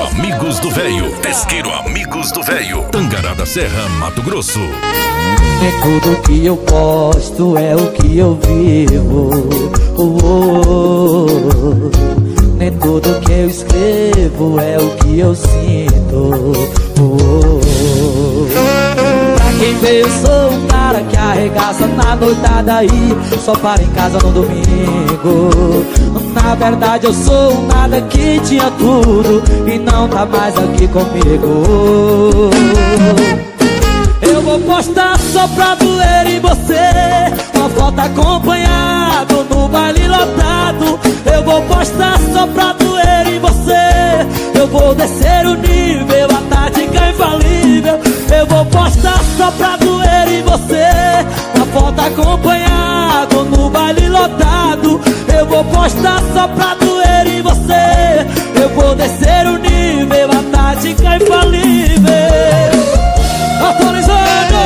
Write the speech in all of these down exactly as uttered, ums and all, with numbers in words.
Amigos do Véio. Pesqueiro Amigos do Véio. Tangará da Serra, Mato Grosso. Nem tudo que eu posto é o que eu vivo. Oh, oh, oh. Nem tudo que eu escrevo é o que eu sinto. Oh, oh, oh. Pra quem vê, eu sou um cara que arregaça na noitada aí, só para em casa no domingo. Na verdade eu sou um nada que tinha tudo e não tá mais aqui comigo. Eu vou postar só pra doer em você, uma foto acompanhado no baile lotado. Eu vou postar só pra doer em você, eu vou descer o nível, a tática infalível. Eu vou postar só pra doer em você, uma foto acompanhado no baile lotado. Eu vou postar só pra doer em você, eu vou descer o nível, a tática infalível. Atualizando!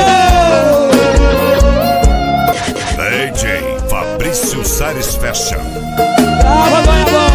D J Fabrício Sares Fashion. Brava, Goiabão!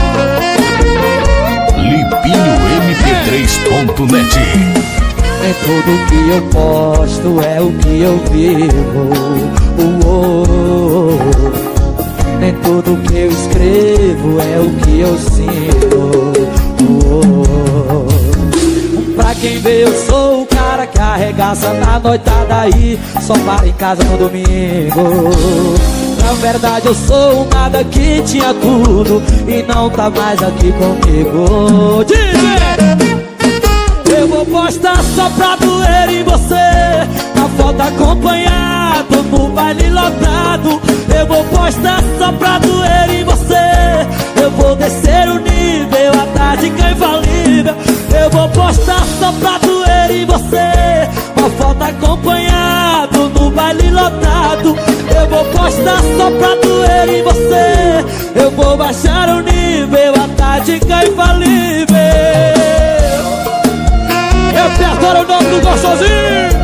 Lipinho M P três ponto net. Nem tudo que eu posto é o que eu vivo. Oh, oh, oh. Nem tudo que eu escrevo é o que eu sinto. Oh, oh, oh. Pra quem vê, eu sou o cara que arregaça na noitada aí, só para em casa no domingo. Na verdade eu sou um nada que tinha tudo e não tá mais aqui comigo. D J! Eu vou postar só pra doer em você, na foto acompanhado no baile lotado. Eu vou postar só pra doer em você, eu vou descer o nível, a tática infalível. Eu vou postar só pra doer em você, uma foto acompanhado no baile lotado. Eu vou postar só pra doer em você, eu vou baixar o nível, a tática infalível. Eu perdono o nome do gostosinho.